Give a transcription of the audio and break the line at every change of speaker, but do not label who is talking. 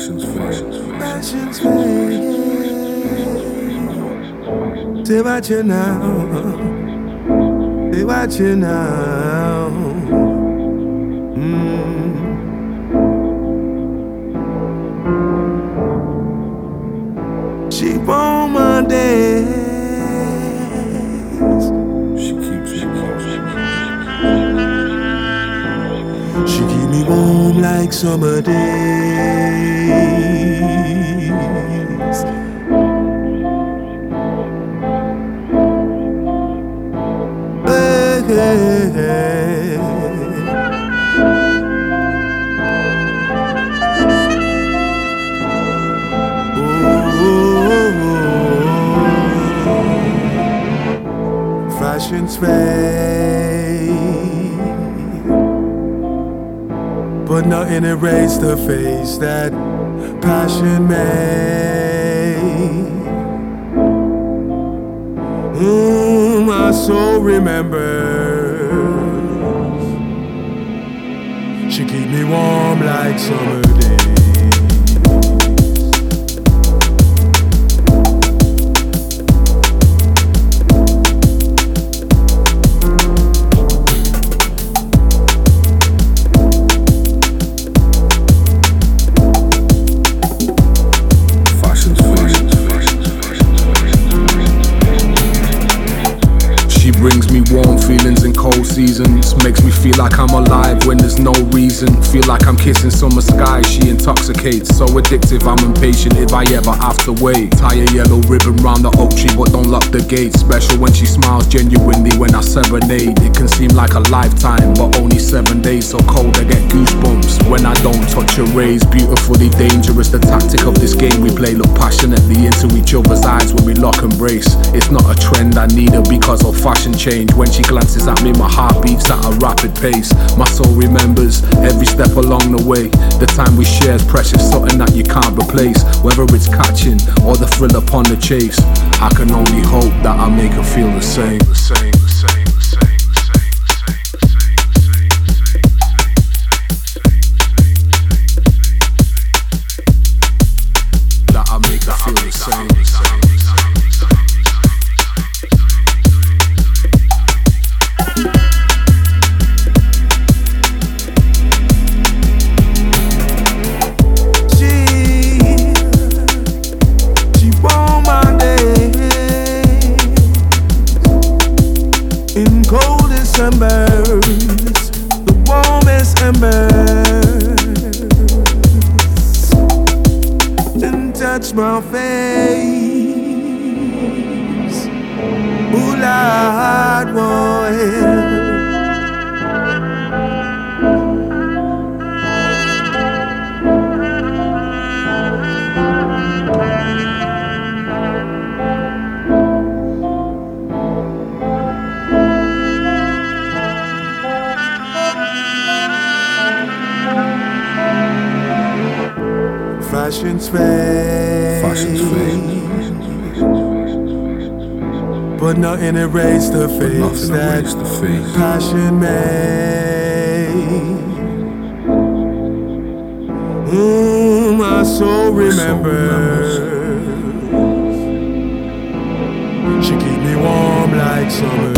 Fashion's fade.
Fashion's fade. Say what you now. Say what you now. She won't my days.
She keeps
She keep me warm like summer days. Hey, hey. Fashion's fade, but nothing erased the face that passion made. My soul remembers. She keep me warm like summer days.
Brings me warm feelings in cold seasons. Makes me feel like I'm alive when there's no reason. Feel like I'm kissing summer sky. She intoxicates, so addictive I'm impatient if I ever have to wait. Tie a yellow ribbon round the oak tree but don't lock the gate. Special when she smiles genuinely when I serenade. It can seem like a lifetime but only 7 days. So cold I get goosebumps when I don't touch her rays. Beautifully dangerous, the tactic of this game we play. Look passionately into each other's eyes when we lock and brace. It's not a trend, I need her because of fashion change. When she glances at me, my heart beats at a rapid pace. My soul remembers every step along the way. The time we share is precious, something that you can't replace. Whether it's catching or the thrill upon the chase, I can only hope that I make her feel the same. That I make her feel the same.
Coldest embers, the warmest embers, and touch my face. Ooh, Lord, boy. Fashion's fade.
Fashion's fade.
But nothing erased the face that passion made. My soul remembers. She keep me warm like summer.